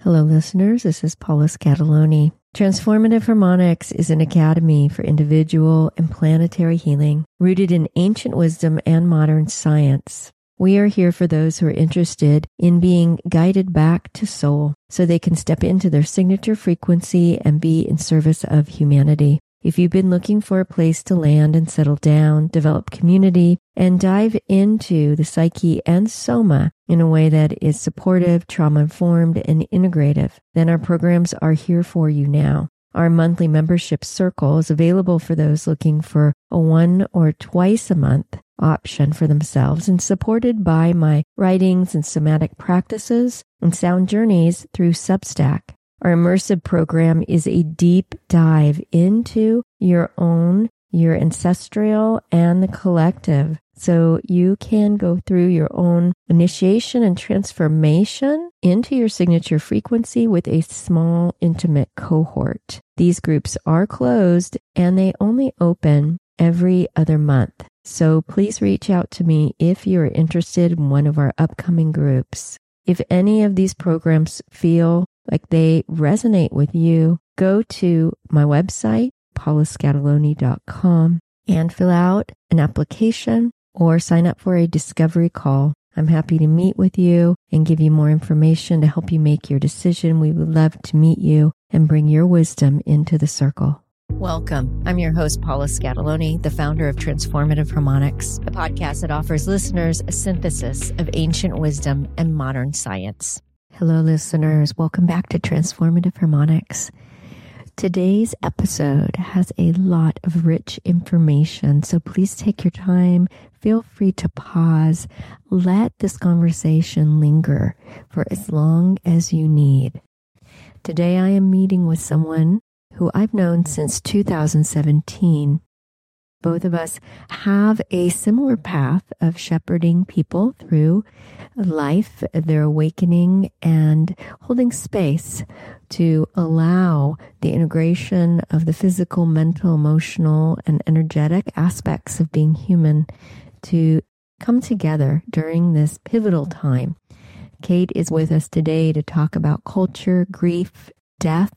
Hello, listeners. This is Paula Scatoloni. Transformative Harmonics is an academy for individual and planetary healing rooted in ancient wisdom and modern science. We are here for those who are interested in being guided back to soul so they can step into their signature frequency and be in service of humanity. If you've been looking for a place to land and settle down, develop community, and dive into the psyche and soma in a way that is supportive, trauma-informed, and integrative, then our programs are here for you now. Our monthly membership circle is available for those looking for a 1 or twice a month option for themselves and supported by my writings and somatic practices and sound journeys through Substack. Our immersive program is a deep dive into your ancestral, and the collective. So you can go through your own initiation and transformation into your signature frequency with a small, intimate cohort. These groups are closed and they only open every other month. So please reach out to me if you're interested in one of our upcoming groups. If any of these programs feel like they resonate with you, go to my website, paulascatoloni.com, and fill out an application or sign up for a discovery call. I'm happy to meet with you and give you more information to help you make your decision. We would love to meet you and bring your wisdom into the circle. Welcome. I'm your host, Paula Scatoloni, the founder of Transformative Harmonics, a podcast that offers listeners a synthesis of ancient wisdom and modern science. Hello, listeners. Welcome back to Transformative Harmonics. Today's episode has a lot of rich information, so please take your time. Feel free to pause. Let this conversation linger for as long as you need. Today, I am meeting with someone who I've known since 2017. Both of us have a similar path of shepherding people through life, their awakening, and holding space to allow the integration of the physical, mental, emotional, and energetic aspects of being human to come together during this pivotal time. Kate is with us today to talk about culture, grief, death,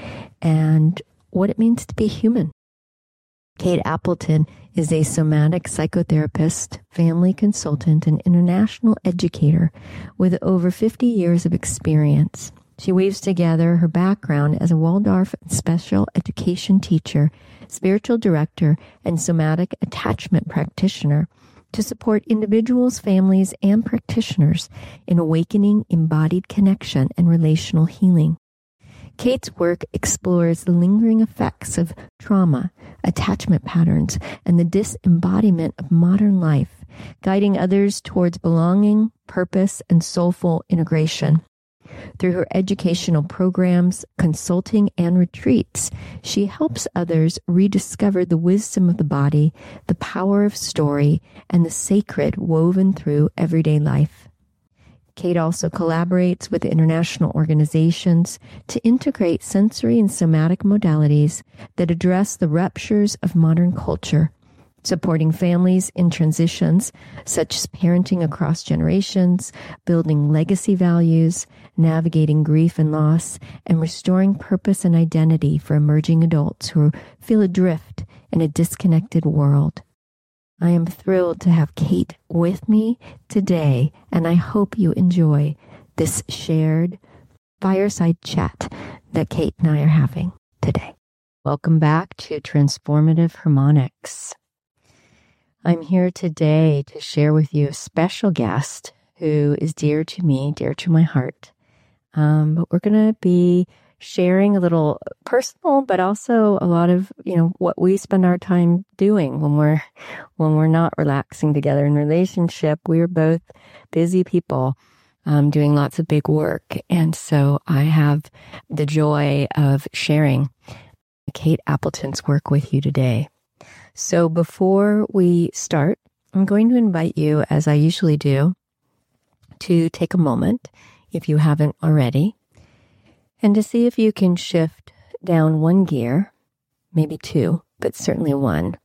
and what it means to be human. Kate Appleton is a somatic psychotherapist, family consultant, and international educator with over 50 years of experience. She weaves together her background as a Waldorf special education teacher, spiritual director, and somatic attachment practitioner to support individuals, families, and practitioners in awakening embodied connection and relational healing. Kate's work explores the lingering effects of trauma, attachment patterns, and the disembodiment of modern life, guiding others towards belonging, purpose, and soulful integration. Through her educational programs, consulting, and retreats, she helps others rediscover the wisdom of the body, the power of story, and the sacred woven through everyday life. Kate also collaborates with international organizations to integrate sensory and somatic modalities that address the ruptures of modern culture, supporting families in transitions such as parenting across generations, building legacy values, navigating grief and loss, and restoring purpose and identity for emerging adults who feel adrift in a disconnected world. I am thrilled to have Kate with me today, and I hope you enjoy this shared fireside chat that Kate and I are having today. Welcome back to Transformative Harmonics. I'm here today to share with you a special guest who is dear to me, dear to my heart. But we're going to be sharing a little personal, but also a lot of, what we spend our time doing when we're not relaxing together in relationship. We're both busy people, doing lots of big work. And so I have the joy of sharing Kate Appleton's work with you today. So before we start, I'm going to invite you, as I usually do, to take a moment, if you haven't already, and to see if you can shift down one gear, maybe two, but certainly one,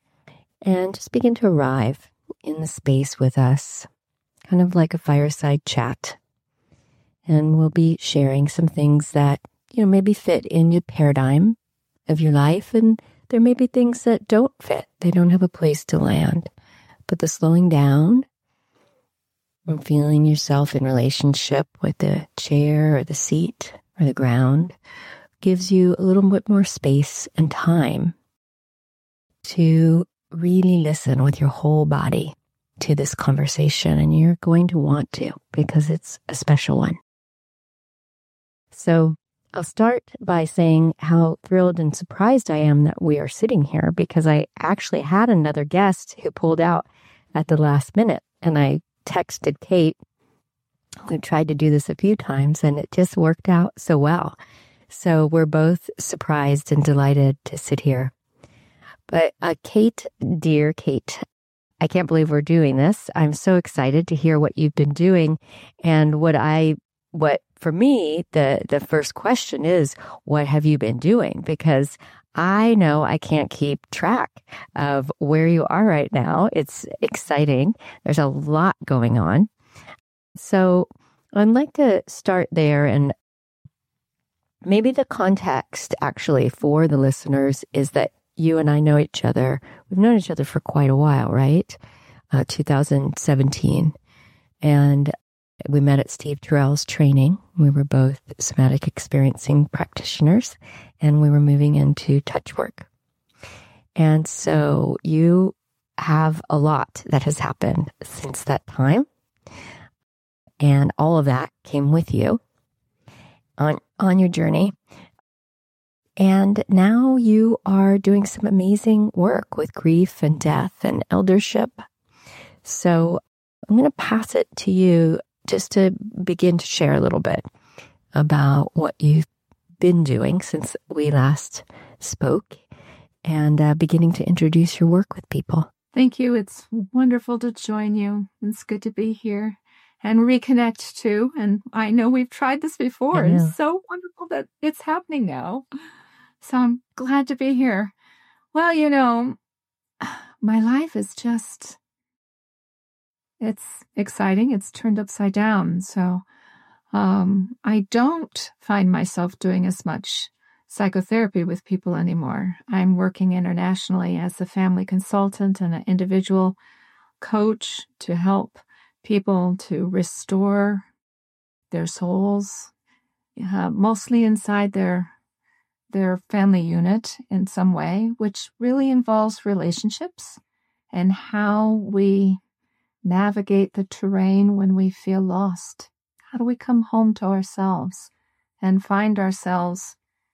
and just begin to arrive in the space with us, kind of like a fireside chat. And we'll be sharing some things that, maybe fit in your paradigm of your life. And there may be things that don't fit. They don't have a place to land. But the slowing down and feeling yourself in relationship with the chair or the seat or the ground gives you a little bit more space and time to really listen with your whole body to this conversation. And you're going to want to, because it's a special one. So I'll start by saying how thrilled and surprised I am that we are sitting here, because I actually had another guest who pulled out at the last minute. And I texted Kate, who tried to do this a few times, and it just worked out so well. So we're both surprised and delighted to sit here. But Kate, dear Kate, I can't believe we're doing this. I'm so excited to hear what you've been doing. And what for me, the first question is, what have you been doing? Because I know I can't keep track of where you are right now. It's exciting. There's a lot going on. So I'd like to start there. And maybe the context actually for the listeners is that you and I know each other. We've known each other for quite a while, right? 2017. And we met at Steve Terrell's training. We were both somatic experiencing practitioners, and we were moving into touch work. And so you have a lot that has happened since that time. And all of that came with you on your journey. And now you are doing some amazing work with grief and death and eldership. So I'm going to pass it to you just to begin to share a little bit about what you've been doing since we last spoke, and beginning to introduce your work with people. Thank you. It's wonderful to join you. It's good to be here and reconnect too. And I know we've tried this before. It's so wonderful that it's happening now. So I'm glad to be here. Well, my life is it's exciting. It's turned upside down. So I don't find myself doing as much psychotherapy with people anymore. I'm working internationally as a family consultant and an individual coach to help people to restore their souls, mostly inside their family unit in some way, which really involves relationships and how we navigate the terrain when we feel lost. How do we come home to ourselves and find ourselves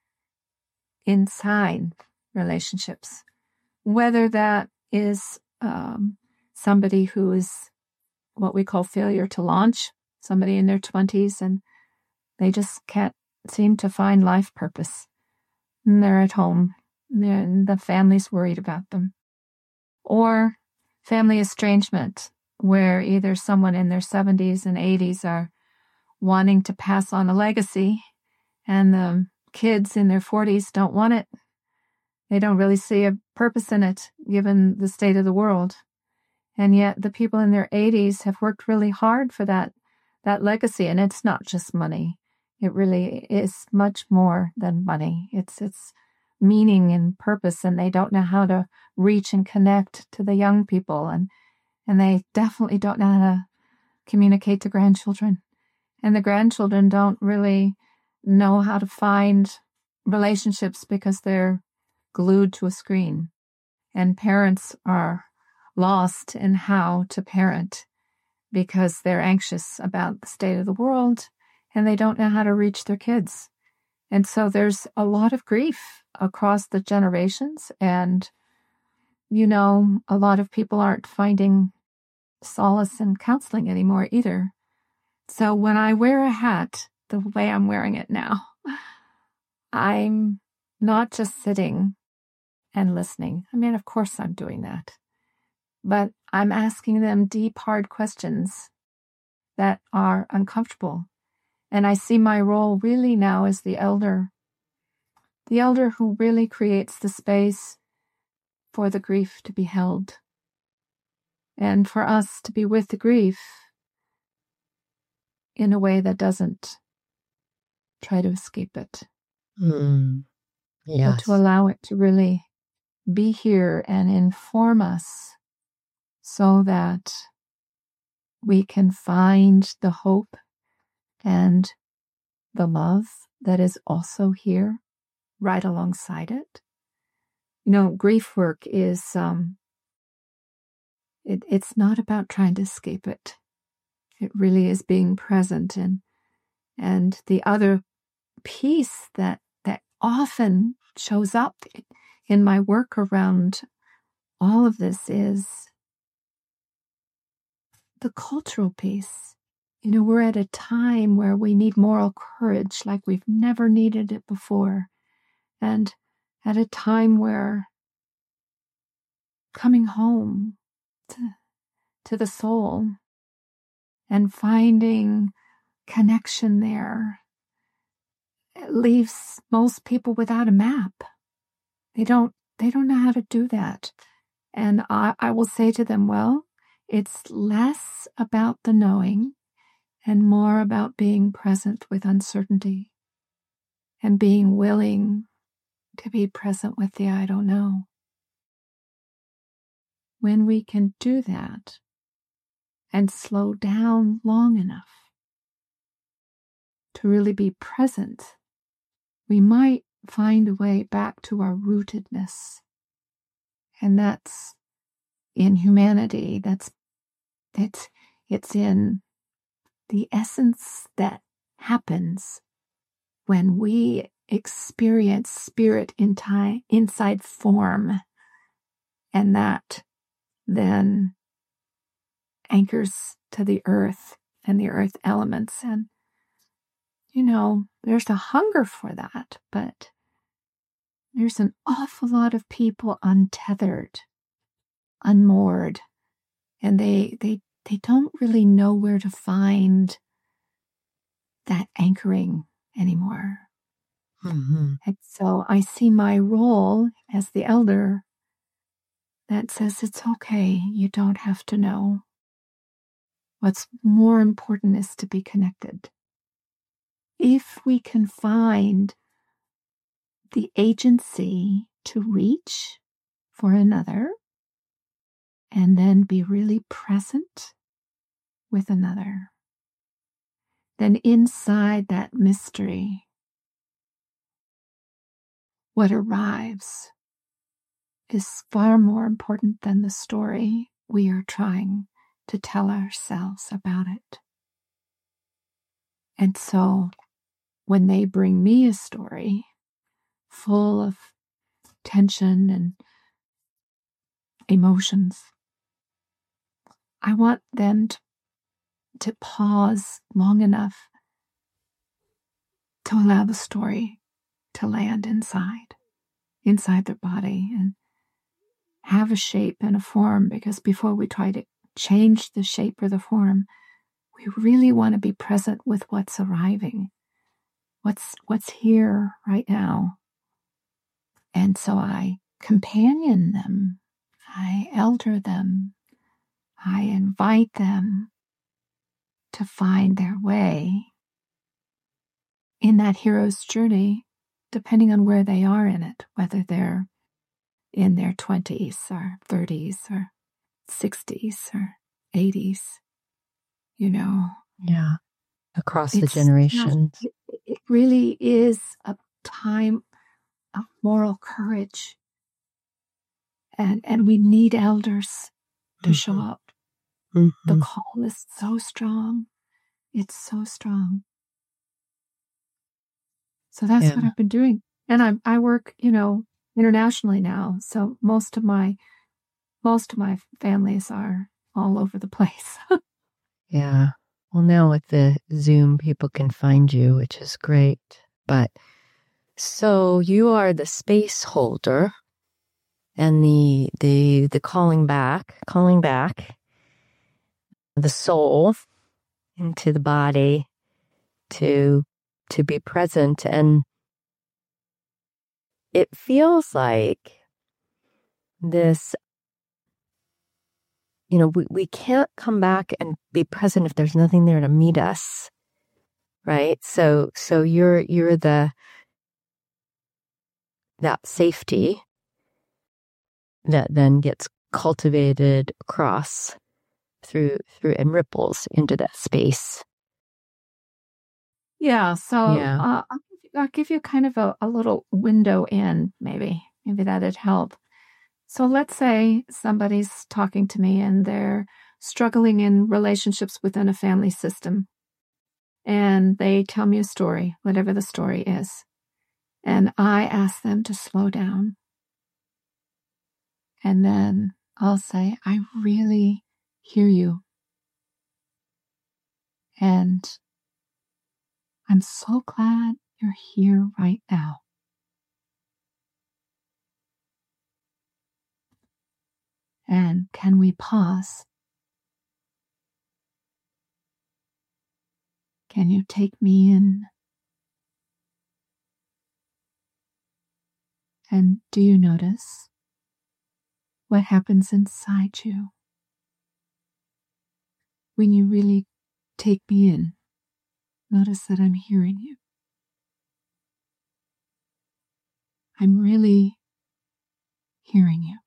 inside relationships? Whether that is somebody who is what we call failure to launch, somebody in their 20s, and they just can't seem to find life purpose. And they're at home, and the family's worried about them. Or family estrangement, where either someone in their 70s and 80s are wanting to pass on a legacy, and the kids in their 40s don't want it. They don't really see a purpose in it, given the state of the world. And yet the people in their 80s have worked really hard for that legacy. And it's not just money. It really is much more than money. It's meaning and purpose, and they don't know how to reach and connect to the young people. And they definitely don't know how to communicate to grandchildren. And the grandchildren don't really know how to find relationships because they're glued to a screen. And parents are lost in how to parent because they're anxious about the state of the world and they don't know how to reach their kids. And so there's a lot of grief across the generations. And, a lot of people aren't finding solace in counseling anymore either. So when I wear a hat the way I'm wearing it now, I'm not just sitting and listening. I mean, of course I'm doing that. But I'm asking them deep, hard questions that are uncomfortable. And I see my role really now as the elder who really creates the space for the grief to be held. And for us to be with the grief in a way that doesn't try to escape it, Yes. but to allow it to really be here and inform us so that we can find the hope and the love that is also here right alongside it. Grief work is, it's not about trying to escape it. It really is being present. And the other piece that often shows up in my work around all of this is the cultural piece. We're at a time where we need moral courage like we've never needed it before. And at a time where coming home to the soul and finding connection there, it leaves most people without a map. They don't know how to do that. And I will say to them, well, it's less about the knowing and more about being present with uncertainty and being willing to be present with the I don't know. When we can do that and slow down long enough to really be present, we might find a way back to our rootedness. And that's in humanity. It's in the essence that happens when we experience spirit inside form, and that then anchors to the earth and the earth elements. And there's a hunger for that, but there's an awful lot of people untethered, unmoored, and they don't really know where to find that anchoring anymore. And so I see my role as the elder that says it's okay, you don't have to know. What's more important is to be connected. If we can find the agency to reach for another and then be really present with another, then inside that mystery, what arrives is far more important than the story we are trying to tell ourselves about it. And so when they bring me a story full of tension and emotions, I want them to pause long enough to allow the story to land inside their body and have a shape and a form, because before we try to change the shape or the form, we really want to be present with what's arriving, what's here right now. And so I companion them, I elder them, I invite them to find their way in that hero's journey, depending on where they are in it, whether they're in their 20s or 30s or 60s or 80s, Yeah. Across the generations. It really is a time of moral courage. And we need elders to show up. The call is so strong. It's so strong. So that's what I've been doing. And I work, internationally now. So most of my families are all over the place. Yeah. Well, now with the Zoom, people can find you, which is great. But so you are the space holder and the calling back the soul into the body to be present. And it feels like this, we can't come back and be present if there's nothing there to meet us, right? So you're that safety that then gets cultivated across through and ripples into that space. Yeah. So Yeah. I'll give you kind of a little window in, maybe that'd help. So let's say somebody's talking to me and they're struggling in relationships within a family system. And they tell me a story, whatever the story is. And I ask them to slow down. And then I'll say, I really hear you. And I'm so glad you're here right now. And can we pause? Can you take me in? And do you notice what happens inside you when you really take me in? Notice that I'm hearing you. I'm really hearing you.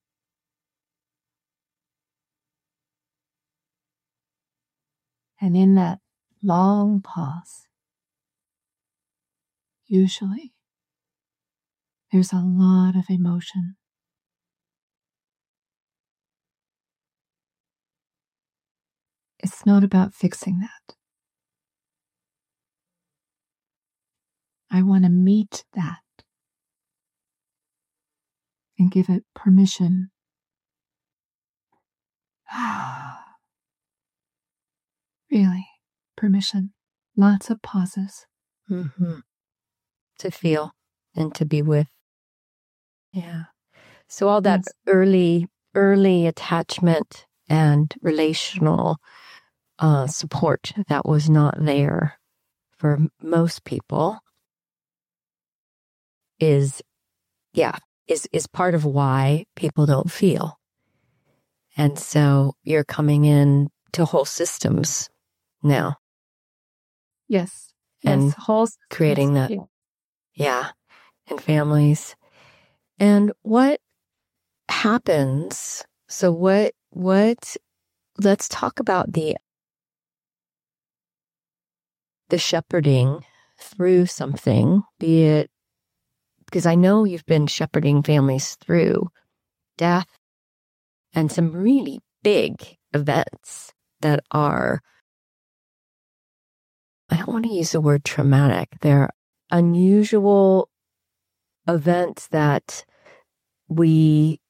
And in that long pause, usually there's a lot of emotion. It's not about fixing that. I want to meet that and give it permission. Really, permission. Lots of pauses. Mm-hmm. To feel and to be with. Yeah. So all that early attachment and relational support that was not there for most people is part of why people don't feel. And so you're coming in to whole systems now. Yes. And yes. Whole creating that. Yeah. And families. And what happens? So what, let's talk about the shepherding through something, be it, because I know you've been shepherding families through death and some really big events that are, I don't want to use the word traumatic, they're unusual events that bring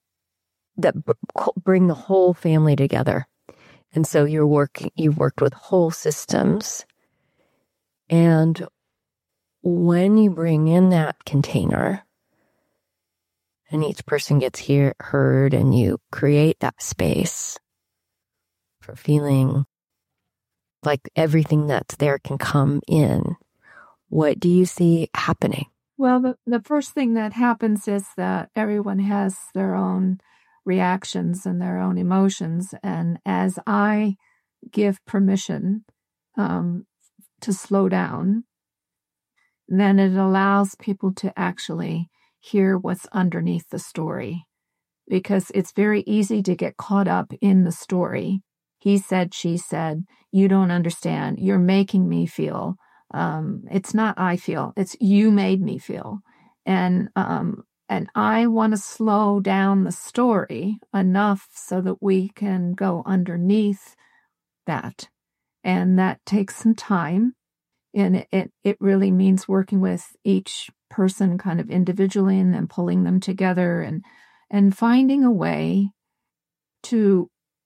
the whole family together. And so you've worked with whole systems. And when you bring in that container and each person gets heard and you create that space for feeling like everything that's there can come in, what do you see happening? Well, the first thing that happens is that everyone has their own reactions and their own emotions. And as I give permission to slow down, then it allows people to actually hear what's underneath the story. Because it's very easy to get caught up in the story. He said, she said, you don't understand. You're making me feel. It's not I feel, it's you made me feel. And I want to slow down the story enough so that we can go underneath that. And that takes some time. And it really means working with each person kind of individually and then pulling them together and finding a way to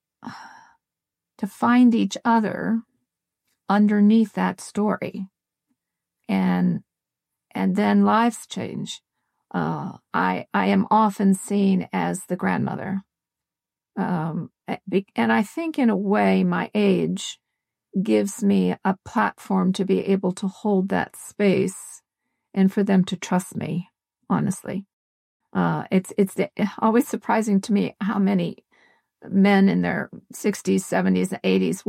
find each other underneath that story. And then lives change. I am often seen as the grandmother. And I think in a way my age gives me a platform to be able to hold that space and for them to trust me, honestly. It's always surprising to me how many men in their 60s, 70s, and 80s will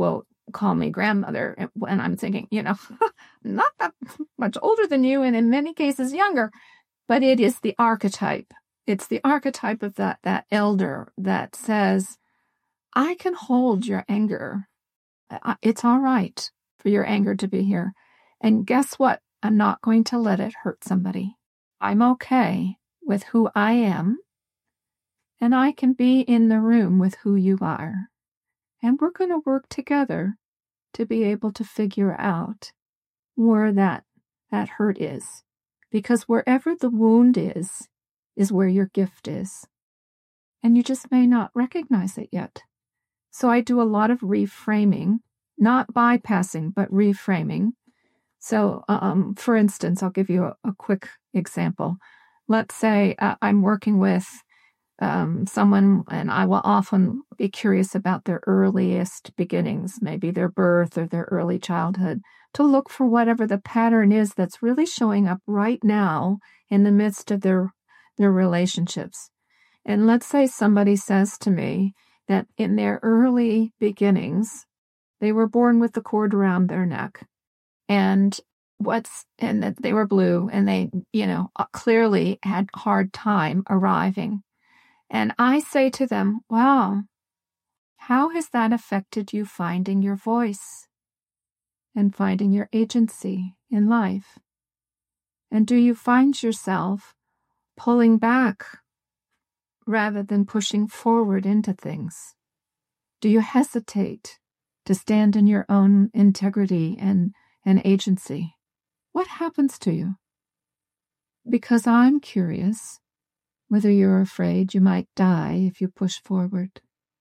call me grandmother. And I'm thinking, not that much older than you, and in many cases younger, but it is the archetype. It's the archetype of that elder that says, I can hold your anger. It's all right for your anger to be here. And guess what? I'm not going to let it hurt somebody. I'm okay with who I am, and I can be in the room with who you are. And we're going to work together to be able to figure out where that hurt is. Because wherever the wound is where your gift is. And you just may not recognize it yet. So I do a lot of reframing, not bypassing, but reframing. So, for instance, I'll give you a quick example. Let's say I'm working with someone, and I will often be curious about their earliest beginnings, maybe their birth or their early childhood, to look for whatever the pattern is that's really showing up right now in the midst of their relationships. And let's say somebody says to me that in their early beginnings, they were born with the cord around their neck, and that they were blue, and they, clearly had a hard time arriving. And I say to them, wow, how has that affected you finding your voice and finding your agency in life? And do you find yourself pulling back rather than pushing forward into things? Do you hesitate to stand in your own integrity and agency? What happens to you? Because I'm curious whether you're afraid you might die if you push forward,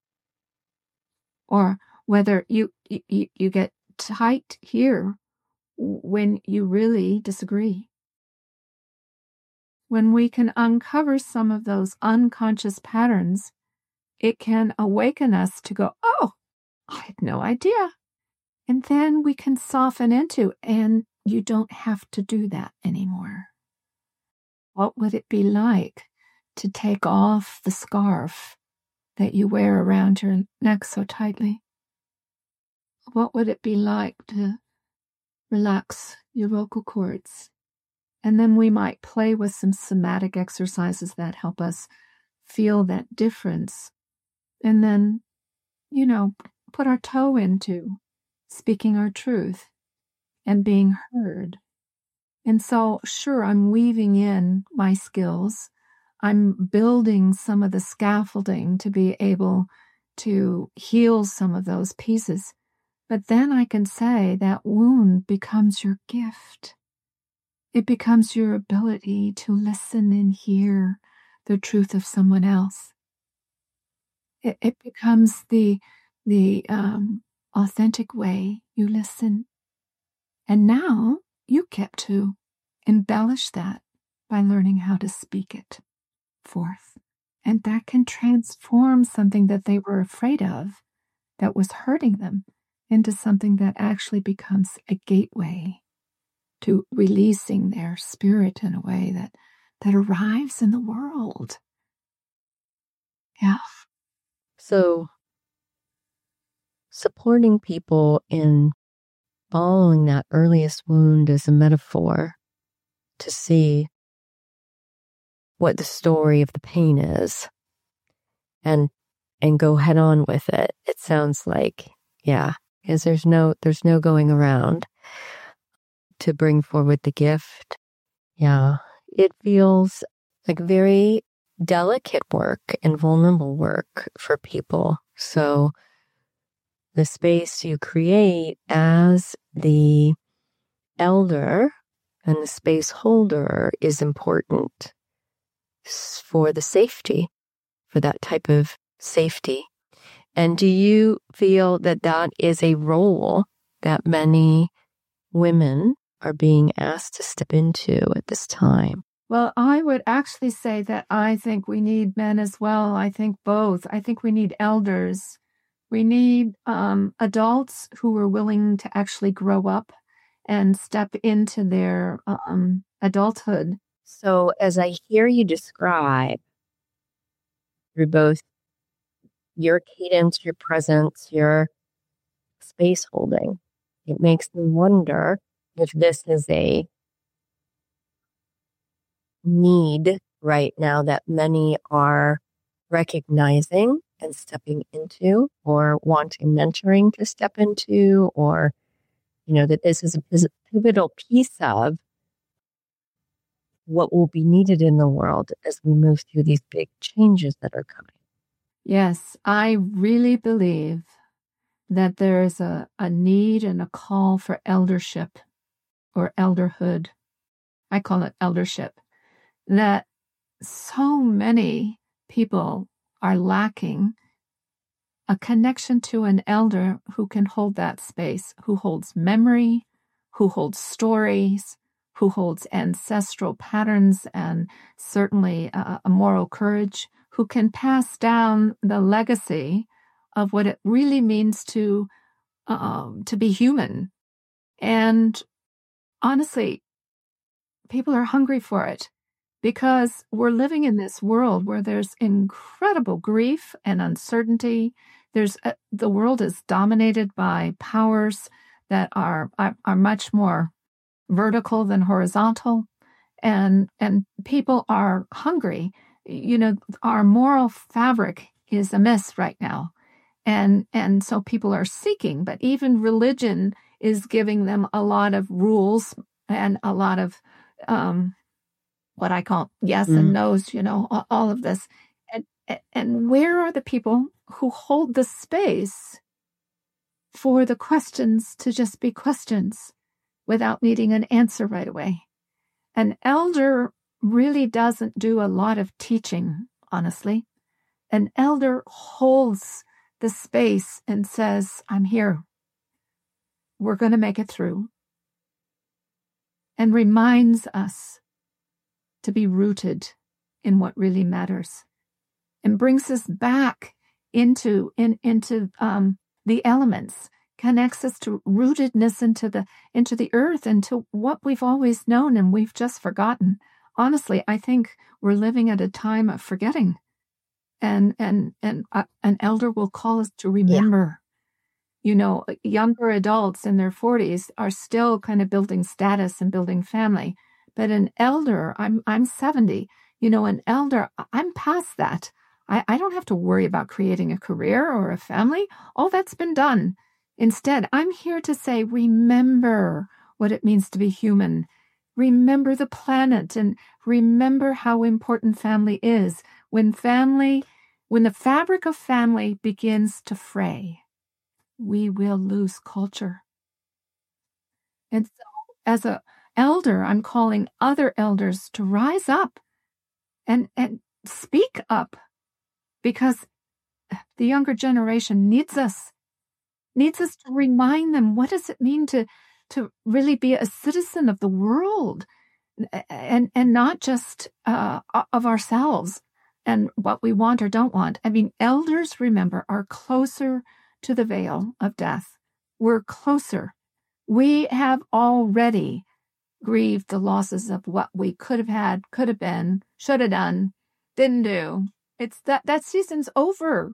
or whether you get tight here when you really disagree. When we can uncover some of those unconscious patterns, it can awaken us to go, oh, I had no idea. And then we can soften into, and you don't have to do that anymore. What would it be like to take off the scarf that you wear around your neck so tightly? What would it be like to relax your vocal cords? And then we might play with some somatic exercises that help us feel that difference. And then, put our toe into speaking our truth and being heard. And so, sure, I'm weaving in my skills. I'm building some of the scaffolding to be able to heal some of those pieces. But then I can say that wound becomes your gift. It becomes your ability to listen and hear the truth of someone else. It becomes the authentic way you listen. And now you get to embellish that by learning how to speak it forth. And that can transform something that they were afraid of, that was hurting them, into something that actually becomes a gateway to releasing their spirit in a way that arrives in the world. Yeah. So, supporting people in following that earliest wound as a metaphor to see what the story of the pain is and go head on with it. It sounds like, yeah, because there's no going around to bring forward the gift. Yeah, it feels like very delicate work and vulnerable work for people. So the space you create as the elder and the space holder is important for the safety, for that type of safety. And do you feel that that is a role that many women are being asked to step into at this time? Well, I would actually say that I think we need men as well. I think both. I think we need elders. We need adults who are willing to actually grow up and step into their adulthood. So as I hear you describe through both your cadence, your presence, your space holding. It makes me wonder if this is a need right now that many are recognizing and stepping into, or wanting mentoring to step into, or, that this is a pivotal piece of what will be needed in the world as we move through these big changes that are coming. Yes, I really believe that there is a need and a call for eldership or elderhood. I call it eldership. That so many people are lacking a connection to an elder who can hold that space, who holds memory, who holds stories, who holds ancestral patterns and certainly a moral courage, who can pass down the legacy of what it really means to be human. And honestly, people are hungry for it because we're living in this world where there's incredible grief and uncertainty. The world is dominated by powers that are much more vertical than horizontal, and people are hungry. Our moral fabric is amiss right now, and so people are seeking. But even religion is giving them a lot of rules and a lot of what I call yes and no's. All of this, and where are the people who hold the space for the questions to just be questions without needing an answer right away? An elder really doesn't do a lot of teaching, honestly. An elder holds the space and says, I'm here. We're going to make it through. And reminds us to be rooted in what really matters, and brings us back into the elements, connects us to rootedness into the earth, into what we've always known and we've just forgotten. Honestly, I think we're living at a time of forgetting, and an elder will call us to remember. Younger adults in their 40s are still kind of building status and building family, but an elder, I'm 70. An elder, I'm past that. I don't have to worry about creating a career or a family. All that's been done. Instead, I'm here to say, remember what it means to be human. Remember the planet, and remember how important family is. When the fabric of family begins to fray, we will lose culture. And so, as an elder, I'm calling other elders to rise up and speak up, because the younger generation needs us to remind them, what does it mean to really be a citizen of the world, and not just of ourselves and what we want or don't want. I mean, elders, remember, are closer to the veil of death. We're closer. We have already grieved the losses of what we could have had, could have been, should have done, didn't do. It's that season's over.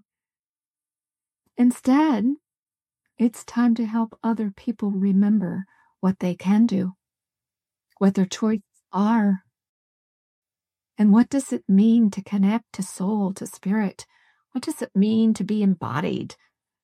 Instead, it's time to help other people remember what they can do, what their choices are, and what does it mean to connect to soul, to spirit? What does it mean to be embodied?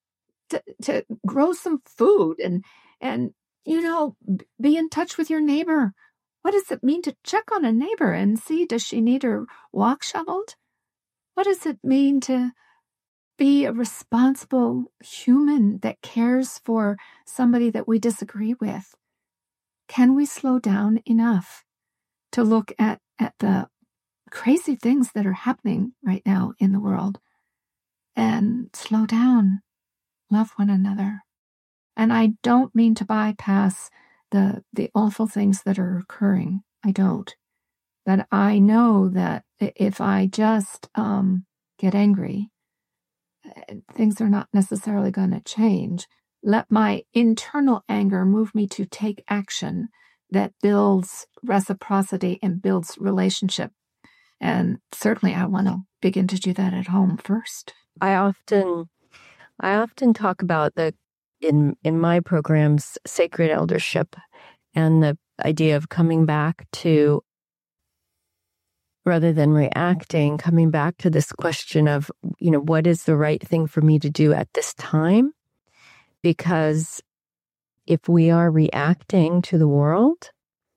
To grow some food and be in touch with your neighbor. What does it mean to check on a neighbor and see, does she need her walk shoveled? What does it mean to be a responsible human that cares for somebody that we disagree with? Can we slow down enough to look at the crazy things that are happening right now in the world and slow down, love one another? And I don't mean to bypass the awful things that are occurring. I don't. But I know that if I just get angry, things are not necessarily going to change. Let my internal anger move me to take action that builds reciprocity and builds relationship. And certainly I want to begin to do that at home first. I often talk about the in my programs, sacred eldership, and the idea of coming back to, rather than reacting, coming back to this question of, what is the right thing for me to do at this time? Because if we are reacting to the world,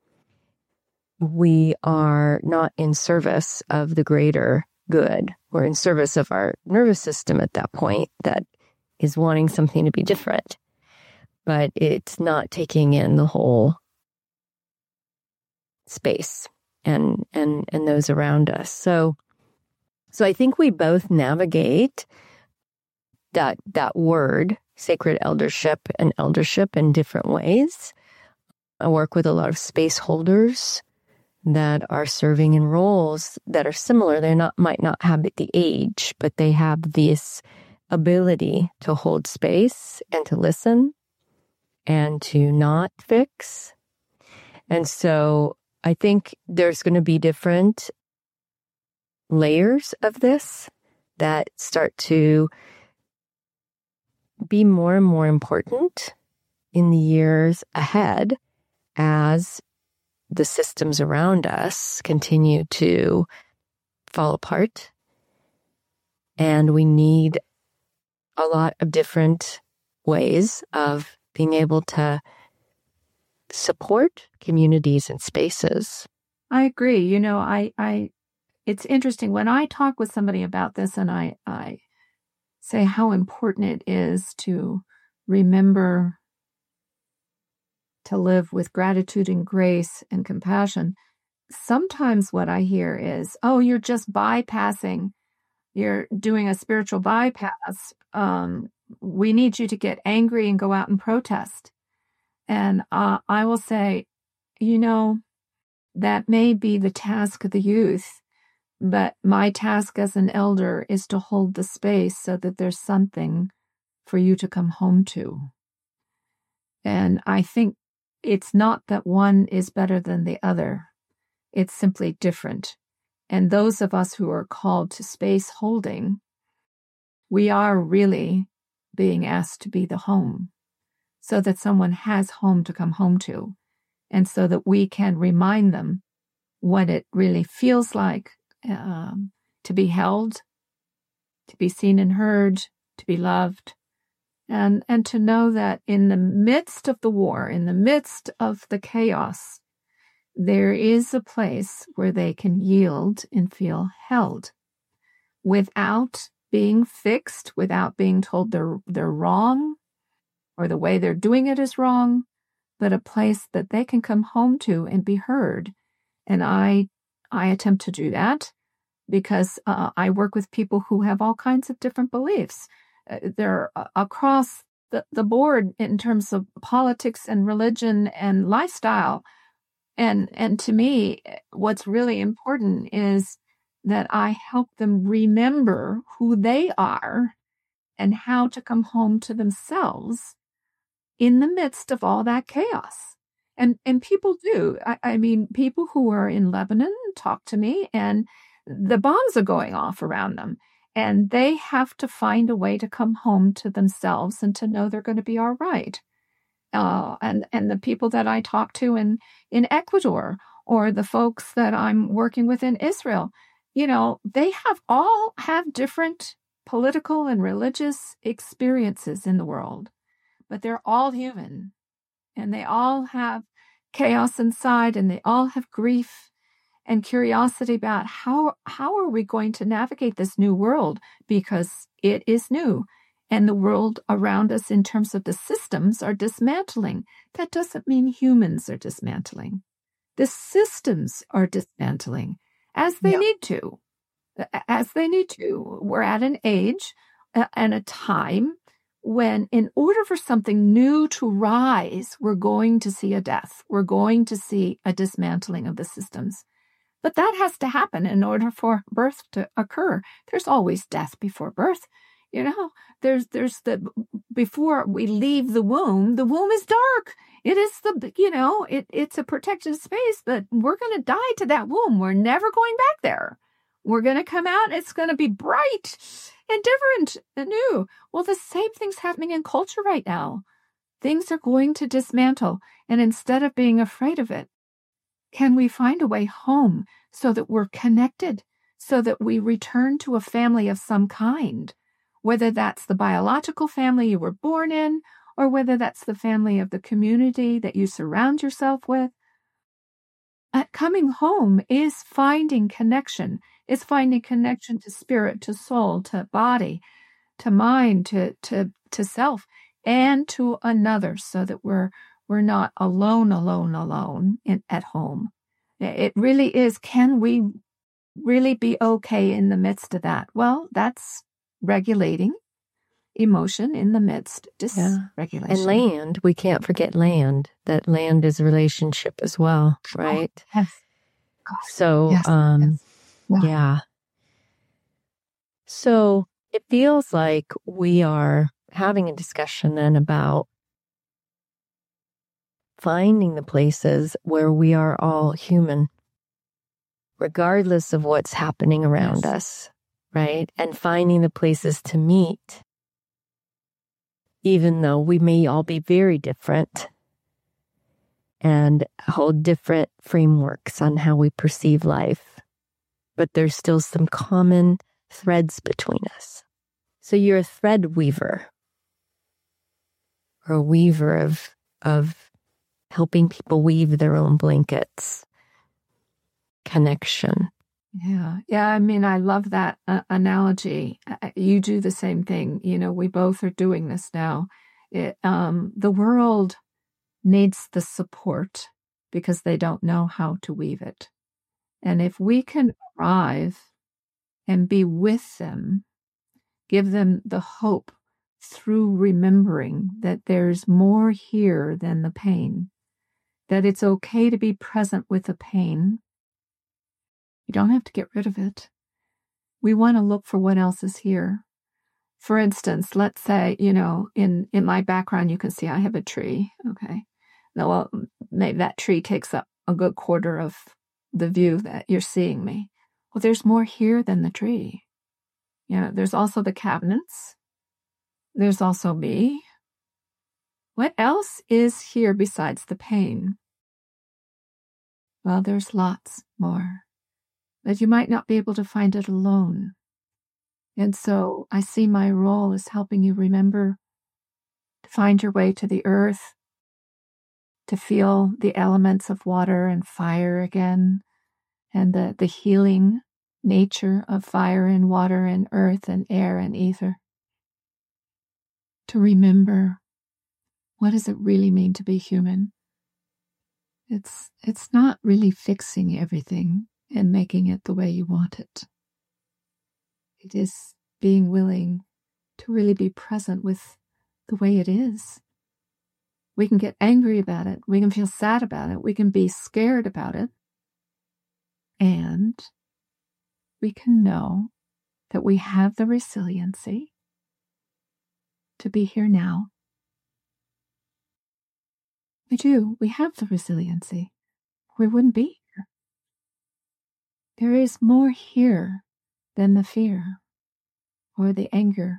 we are not in service of the greater good. We're in service of our nervous system at that point that is wanting something to be different, but it's not taking in the whole space and those around us. So I think we both navigate that word, sacred eldership and eldership, in different ways. I work with a lot of space holders that are serving in roles that are similar. Might not have the age, but they have this ability to hold space and to listen and to not fix. And so I think there's going to be different layers of this that start to be more and more important in the years ahead as the systems around us continue to fall apart. And we need a lot of different ways of being able to support communities and spaces. I agree. It's interesting when I talk with somebody about this, and I say how important it is to remember to live with gratitude and grace and compassion. Sometimes what I hear is, oh, you're just bypassing, you're doing a spiritual bypass. We need you to get angry and go out and protest. And I will say, that may be the task of the youth, but my task as an elder is to hold the space so that there's something for you to come home to. And I think it's not that one is better than the other. It's simply different. And those of us who are called to space holding, we are really being asked to be the home, so that someone has home to come home to, and so that we can remind them what it really feels like to be held, to be seen and heard, to be loved, and to know that in the midst of the war, in the midst of the chaos, there is a place where they can yield and feel held without being fixed, without being told they're wrong or the way they're doing it is wrong, but a place that they can come home to and be heard. And I attempt to do that because I work with people who have all kinds of different beliefs. They're across the board in terms of politics and religion and lifestyle. And to me, what's really important is that I help them remember who they are and how to come home to themselves in the midst of all that chaos. And people do. I mean, people who are in Lebanon talk to me, and the bombs are going off around them. And they have to find a way to come home to themselves and to know they're going to be all right. And the people that I talk to in Ecuador, or the folks that I'm working with in Israel, they all have different political and religious experiences in the world, but they're all human, and they all have chaos inside, and they all have grief and curiosity about how are we going to navigate this new world, because it is new. And the world around us in terms of the systems are dismantling. That doesn't mean humans are dismantling. The systems are dismantling as they need to. As they need to. We're at an age and a time when, in order for something new to rise, we're going to see a death. We're going to see a dismantling of the systems. But that has to happen in order for birth to occur. There's always death before birth. There's before we leave the womb is dark. It is it's a protected space, but we're going to die to that womb. We're never going back there. We're going to come out. It's going to be bright and different and new. Well, the same thing's happening in culture right now. Things are going to dismantle. And instead of being afraid of it, can we find a way home so that we're connected, so that we return to a family of some kind, whether that's the biological family you were born in, or whether that's the family of the community that you surround yourself with? Coming home is finding connection. It's finding connection to spirit, to soul, to body, to mind, to self, and to another, so that we're not alone at home. It really is. Can we really be okay in the midst of that? Well, that's regulating emotion in the midst, dysregulation. And land, we can't forget land. That land is a relationship as well, right? Oh, yes. Gosh. So, Yes. yeah. So it feels like we are having a discussion then about finding the places where we are all human, regardless of what's happening around us, right? And finding the places to meet, even though we may all be very different and hold different frameworks on how we perceive life, but there's still some common threads between us. So you're a thread weaver, or a weaver of helping people weave their own blankets. Connection. Yeah. I mean, I love that analogy. You do the same thing. You know, we both are doing this now. The world needs the support because they don't know how to weave it. And if we can arrive and be with them, give them the hope through remembering that there's more here than the pain, that it's okay to be present with the pain. You don't have to get rid of it. We want to look for what else is here. For instance, let's say, you know, in my background, you can see I have a tree. Okay. Now, well, maybe that tree takes up a good quarter of the view that you're seeing me. Well, there's more here than the tree. You know, there's also the cabinets. There's also me. What else is here besides the pain? Well, there's lots more, but you might not be able to find it alone. And so I see my role as helping you remember to find your way to the earth, to feel the elements of water and fire again, and the healing nature of fire and water and earth and air and ether. To remember, what does it really mean to be human? It's not really fixing everything and making it the way you want it. It is being willing to really be present with the way it is. We can get angry about it. We can feel sad about it. We can be scared about it. And we can know that we have the resiliency to be here now. We do. We have the resiliency. We wouldn't be here. There is more here than the fear, or the anger,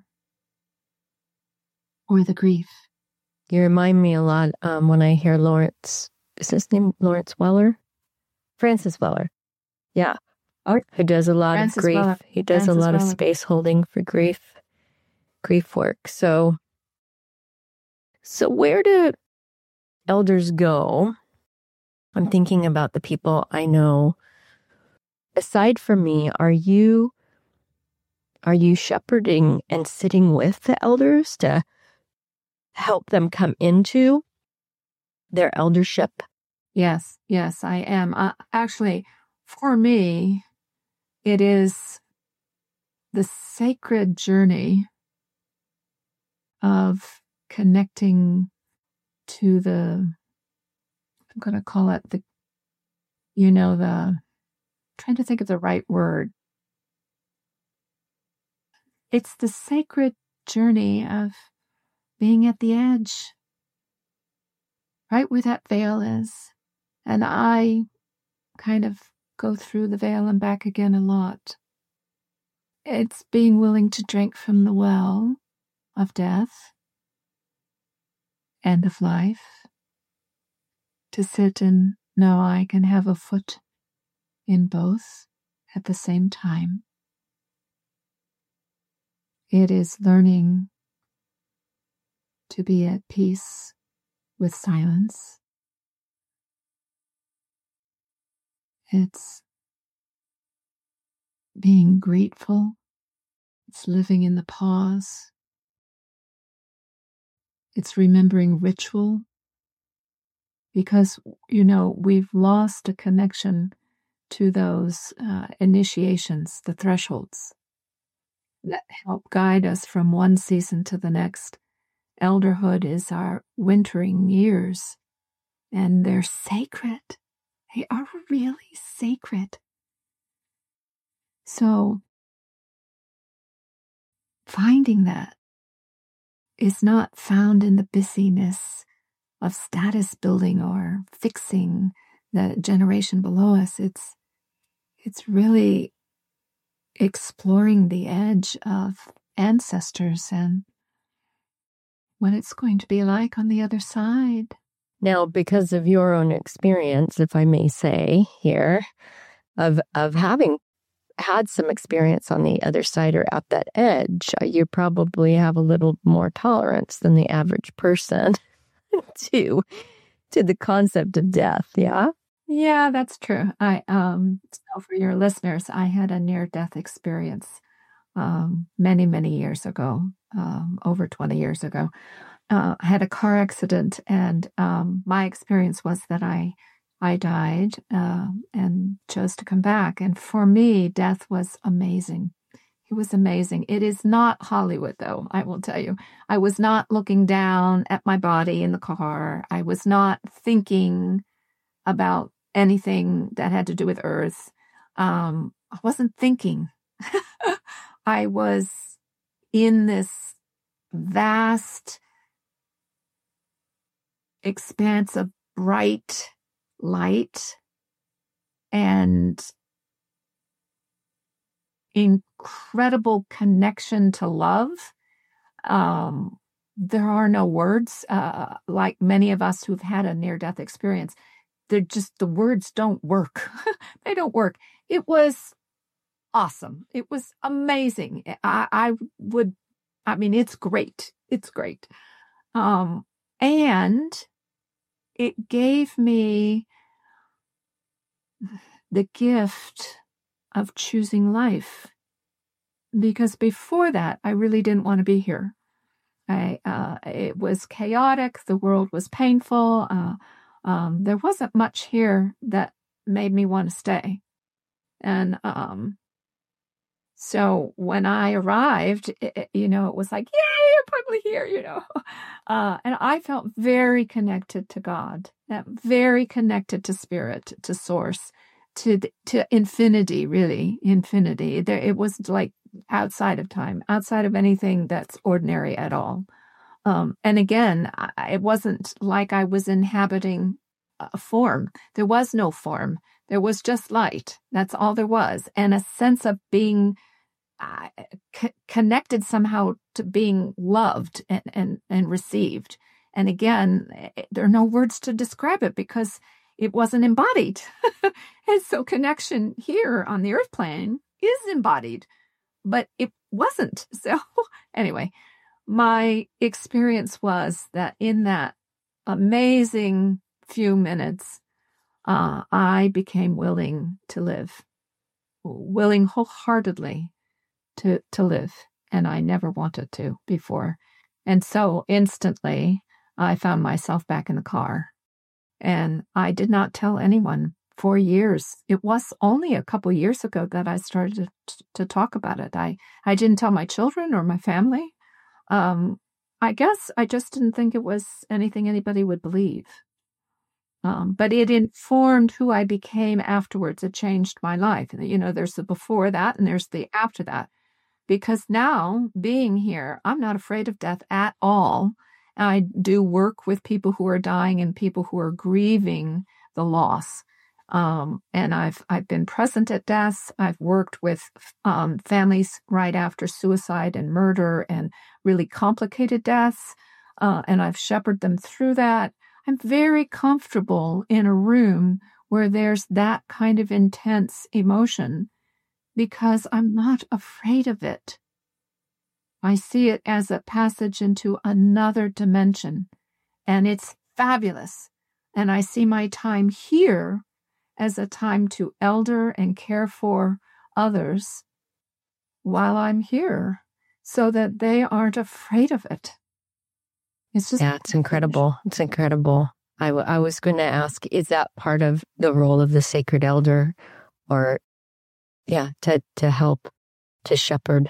or the grief. You remind me a lot when I hear Lawrence, is his name Lawrence Weller? Francis Weller. Yeah. Who does a lot of grief. Weller. He does a lot of space holding for grief work. So where do elders go? I'm thinking about the people I know. Aside from me, are you shepherding and sitting with the elders to help them come into their eldership? Yes, I am. Actually, for me, it is the sacred journey of connecting to I'm going to call it trying to think of the right word. It's the sacred journey of being at the edge, right where that veil is. And I kind of go through the veil and back again a lot. It's being willing to drink from the well of death and of life, to sit and know I can have a foot in both at the same time. It is learning to be at peace with silence. It's being grateful. It's living in the pause. It's remembering ritual. Because, we've lost a connection to those initiations, the thresholds that help guide us from one season to the next. Elderhood is our wintering years, and they're sacred. They are really sacred. So, finding that is not found in the busyness of status building or fixing the generation below us. It's really exploring the edge of ancestors and what it's going to be like on the other side. Now, because of your own experience, if I may say here, of having had some experience on the other side or at that edge, you probably have a little more tolerance than the average person to the concept of death. Yeah. Yeah, that's true. So for your listeners, I had a near-death experience many, many years ago, over 20 years ago. I had a car accident, and my experience was that I died and chose to come back. And for me, death was amazing. It was amazing. It is not Hollywood, though, I will tell you. I was not looking down at my body in the car. I was not thinking about anything that had to do with Earth. I wasn't thinking. I was in this vast expanse of bright light and incredible connection to love. There are no words, like many of us who've had a near-death experience. The words don't work. They don't work. It was awesome. It was amazing. It's great. It's great. And it gave me the gift of choosing life, because before that, I really didn't want to be here. It was chaotic. The world was painful. There wasn't much here that made me want to stay. And so when I arrived, it was like, yay, you're finally here, and I felt very connected to God, very connected to spirit, to source, to infinity, really, infinity. It was like outside of time, outside of anything that's ordinary at all. And again, it wasn't like I was inhabiting a form. There was no form. There was just light. That's all there was. And a sense of being connected somehow to being loved and received. And again, there are no words to describe it because it wasn't embodied. And so connection here on the earth plane is embodied, but it wasn't. So anyway, my experience was that in that amazing few minutes, I became willing to live, willing wholeheartedly to live. And I never wanted to before. And so instantly, I found myself back in the car. And I did not tell anyone for years. It was only a couple years ago that I started to talk about it. I didn't tell my children or my family. I guess I just didn't think it was anything anybody would believe. But it informed who I became afterwards. It changed my life. There's the before that and there's the after that. Because now, being here, I'm not afraid of death at all. I do work with people who are dying and people who are grieving the loss. And I've been present at deaths. I've worked with families right after suicide and murder and really complicated deaths, and I've shepherded them through that. I'm very comfortable in a room where there's that kind of intense emotion because I'm not afraid of it. I see it as a passage into another dimension, and it's fabulous. And I see my time here as a time to elder and care for others while I'm here so that they aren't afraid of it. It's just, yeah, it's incredible. It's incredible. I was going to ask, is that part of the role of the sacred elder, or to help to shepherd?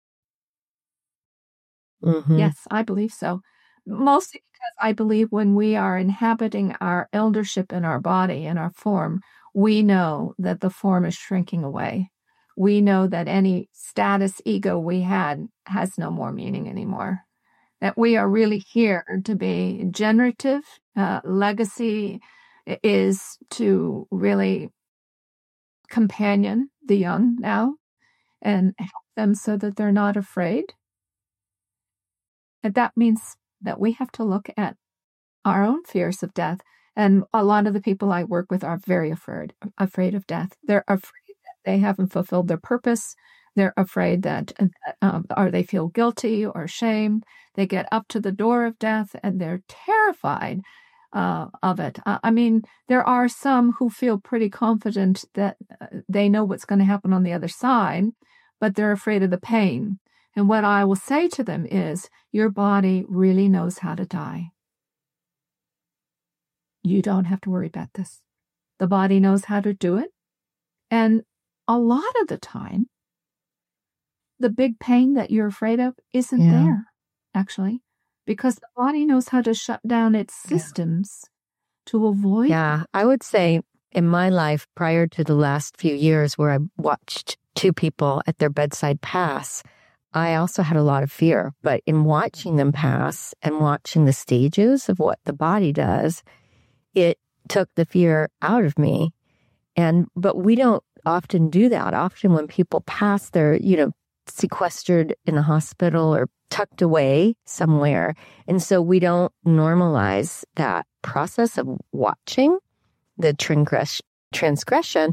Mm-hmm. Yes, I believe so. Mostly because I believe when we are inhabiting our eldership in our body, in our form, we know that the form is shrinking away. We know that any status ego we had has no more meaning anymore. That we are really here to be generative. Legacy is to really companion the young now and help them so that they're not afraid. And that means that we have to look at our own fears of death. And a lot of the people I work with are very afraid of death. They're afraid that they haven't fulfilled their purpose. They're afraid that, or they feel guilty or shame. They get up to the door of death and they're terrified of it. I mean, there are some who feel pretty confident that they know what's going to happen on the other side, but they're afraid of the pain. And what I will say to them is, your body really knows how to die. You don't have to worry about this. The body knows how to do it. And a lot of the time, the big pain that you're afraid of isn't there, actually, because the body knows how to shut down its systems to avoid. Yeah, I would say in my life prior to the last few years where I watched two people at their bedside pass, I also had a lot of fear. But in watching them pass and watching the stages of what the body does, it took the fear out of me. But we don't often do that. Often when people pass, they're, sequestered in a hospital or tucked away somewhere. And so we don't normalize that process of watching the transgression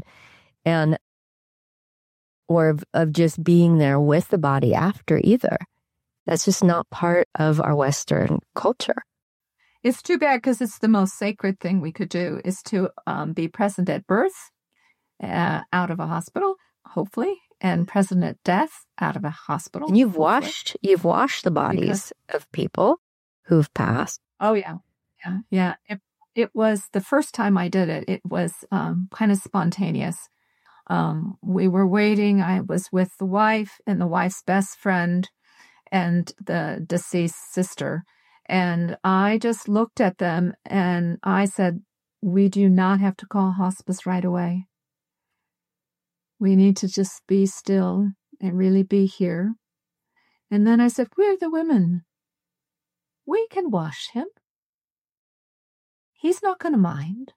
or of just being there with the body after either. That's just not part of our Western culture. It's too bad because it's the most sacred thing we could do is to be present at birth out of a hospital, hopefully, and present at death out of a hospital. And you've washed the bodies of people who've passed. Oh, yeah. It was the first time I did it. It was kind of spontaneous. We were waiting. I was with the wife and the wife's best friend and the deceased sister. And I just looked at them and I said, we do not have to call hospice right away. We need to just be still and really be here. And then I said, we're the women. We can wash him. He's not going to mind,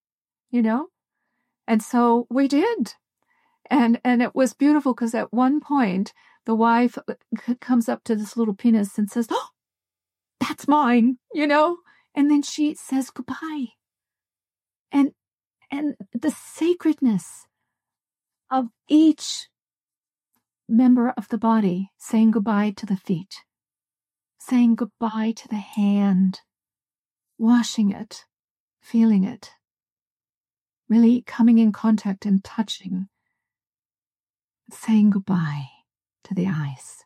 And so we did. And it was beautiful because at one point, the wife comes up to this little penis and says, oh, that's mine, And then she says goodbye. And the sacredness of each member of the body saying goodbye to the feet, saying goodbye to the hand, washing it, feeling it, really coming in contact and touching, saying goodbye to the eyes,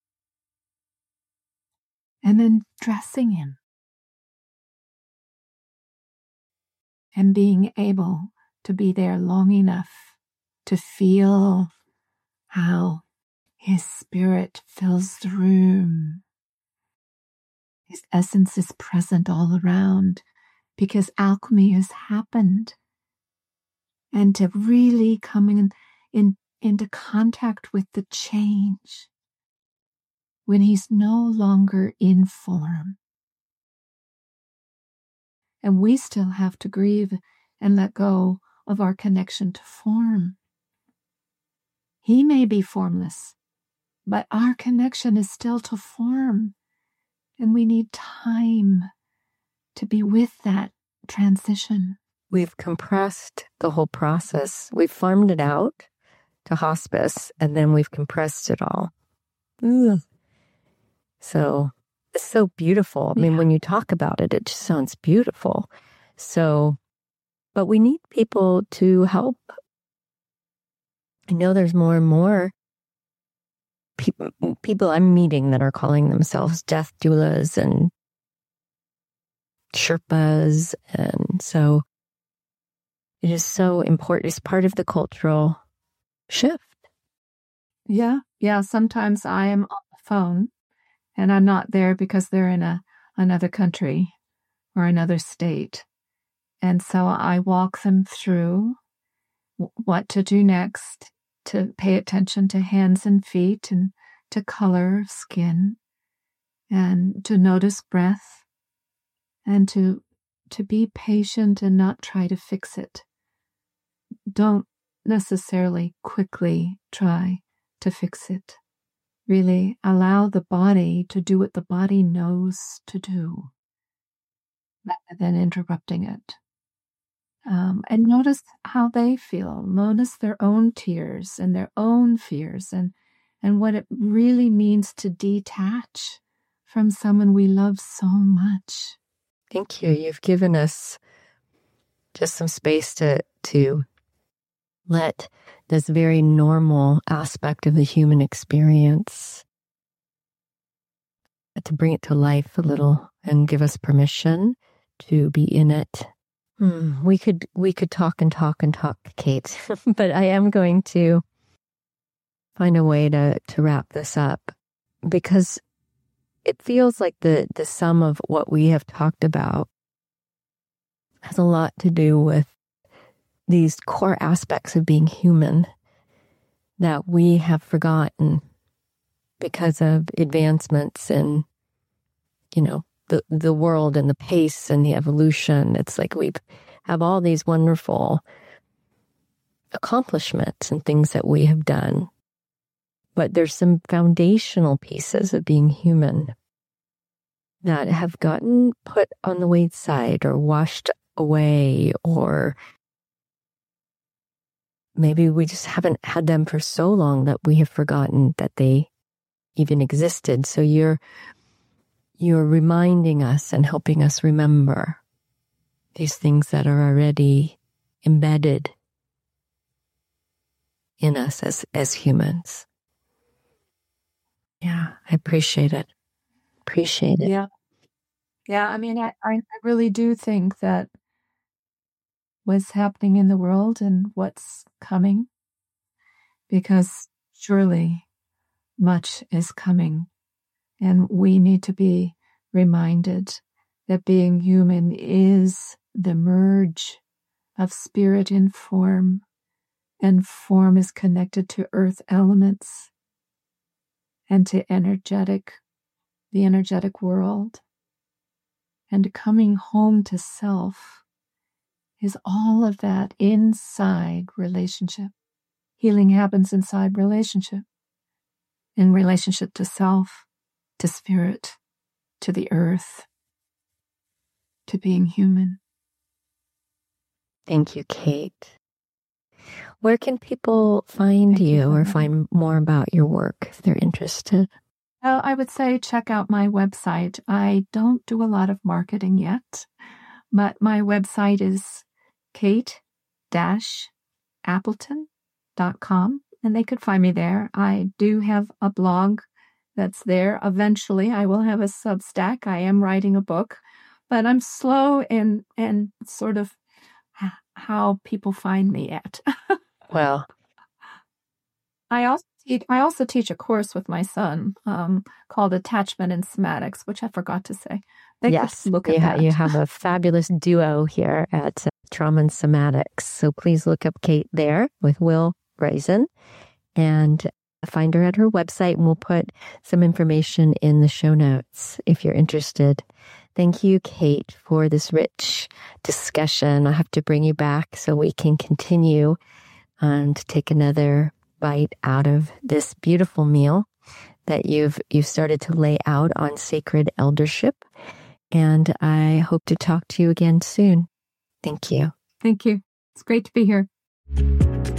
and then dressing him and being able to be there long enough to feel how his spirit fills the room. His essence is present all around because alchemy has happened. And to really come into contact with the change when he's no longer in form. And we still have to grieve and let go of our connection to form. He may be formless, but our connection is still to form. And we need time to be with that transition. We've compressed the whole process. We've farmed it out to hospice, and then we've compressed it all. Ugh. So it's so beautiful. I mean, when you talk about it, it just sounds beautiful. So, but we need people to help. I know there's more and more people I'm meeting that are calling themselves death doulas and Sherpas. And so it is so important. It's part of the cultural shift. Yeah. Sometimes I am on the phone and I'm not there because they're in another country or another state. And so I walk them through what to do next, to pay attention to hands and feet and to color of skin and to notice breath and to be patient and not try to fix it. Don't necessarily quickly try to fix it. Really allow the body to do what the body knows to do rather than interrupting it. And notice how they feel. Notice their own tears and their own fears and what it really means to detach from someone we love so much. Thank you. You've given us just some space to let this very normal aspect of the human experience, to bring it to life a little and give us permission to be in it. We could talk and talk and talk, Kate, but I am going to find a way to wrap this up, because it feels like the sum of what we have talked about has a lot to do with these core aspects of being human that we have forgotten because of advancements in, the world and the pace and the evolution. It's like we have all these wonderful accomplishments and things that we have done, but there's some foundational pieces of being human that have gotten put on the wayside or washed away, or maybe we just haven't had them for so long that we have forgotten that they even existed. So you're reminding us and helping us remember these things that are already embedded in us as humans. Yeah, I appreciate it. Yeah. I mean, I really do think that what's happening in the world and what's coming, because surely much is coming. And we need to be reminded that being human is the merge of spirit and form is connected to earth elements and to the energetic world. And coming home to self is all of that inside relationship. Healing happens inside relationship, in relationship to self, to spirit, to the earth, to being human. Thank you, Kate. Where can people find you or find more about your work if they're interested? Well, I would say check out my website. I don't do a lot of marketing yet, but my website is kate-appleton.com, and they could find me there. I do have a blog that's there. Eventually, I will have a Substack. I am writing a book, but I'm slow in sort of how people find me at. Well, I also teach a course with my son called Attachment and Somatics, which I forgot to say. Yes, look at that. You have a fabulous duo here at Trauma and Somatics. So please look up Kate there with Will Brazen and find her at her website, and we'll put some information in the show notes if you're interested. Thank you, Kate, for this rich discussion. I'll have to bring you back so we can continue and take another bite out of this beautiful meal that you've started to lay out on sacred eldership. And I hope to talk to you again soon. Thank you. Thank you. It's great to be here.